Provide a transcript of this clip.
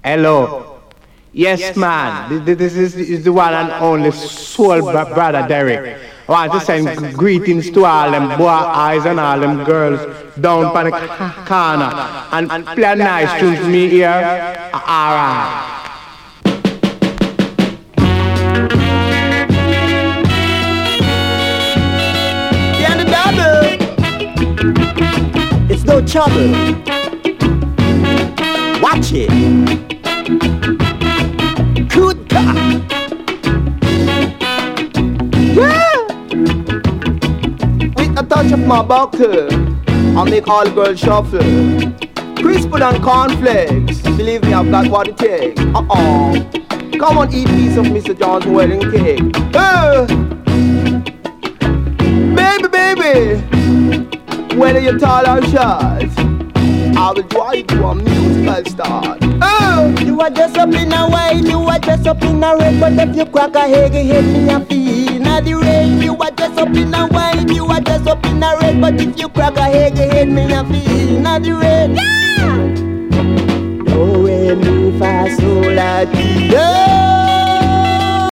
Hello. Yes, man. This is the one and only soul brother Derek. I want to send greetings to all them boy eyes and all them girls down by the corner and play a nice tune to me here. Alright. It's no trouble. Watch it. Good God. Yeah. With a touch of my buckle, I'll make all the girls shuffle. Crisp and cornflakes. Believe me, I've got what it takes. Come on, eat piece of Mr. John's wedding cake. Baby. Whether you're tall or short, I will draw you to a musical star. You are dressed up in a white, you are dressed up in a red, but if you crack a egg, hit me a feel not the rain. You are dressed up in a white, you are dressed up in a red, but if you crack a egg, hit me a feel not the rain. Yeah! Do re mi fa sol la ti.